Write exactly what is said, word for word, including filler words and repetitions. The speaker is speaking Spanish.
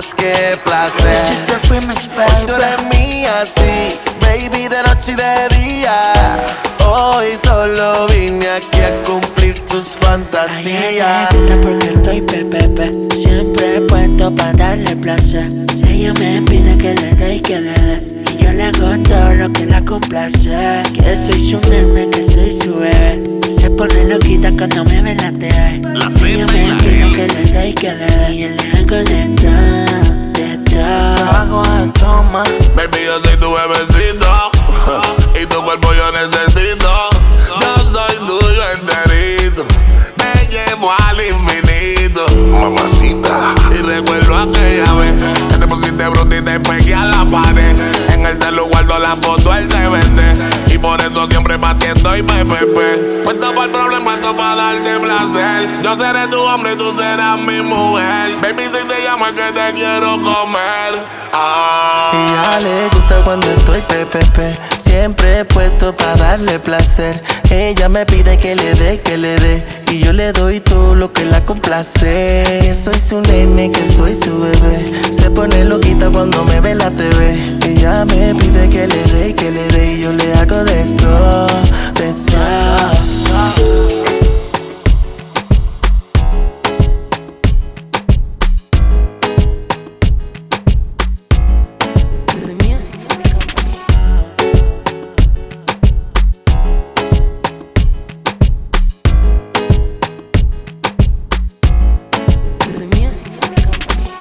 más que placer. Tú eres mía, sí, baby, de noche y de día. Hoy solo vine aquí a cumplir tus fantasías. Ay, ay, ay, está porque estoy pepepe, siempre puesto para darle placer. Ella me pide que le dé y que le dé, y yo le hago todo lo que la complace. Que soy su nene, que soy su bebé. Se pone loquita cuando me ve la T V. Ella me pide que le dé y que le dé, y yo le hago de todo, de todo. Hago de toma. Baby, yo soy tu bebecito y tu cuerpo yo necesito. Yo soy tuyo enterito, me llevo al infinito. Mamacita. Y recuerdo aquella vez que te pusiste bruta y te pegué a la pared. En el celular guardo la foto, él te vende, y por eso siempre batiendo y P P P. Puesto para el problema, puesto para darte placer. Yo seré tu hombre y tú serás mi mujer. Baby, si te llamo es que te quiero comer. Ah. Y a le gusta cuando estoy pepepe, siempre puesto para darle placer. Ella me pide que le dé, que le dé, y yo le doy todo lo que la complace. Que soy su nene, que soy su bebé. Se pone loquita cuando me ve la T V. Ella me pide que le dé, que le dé, y yo le hago de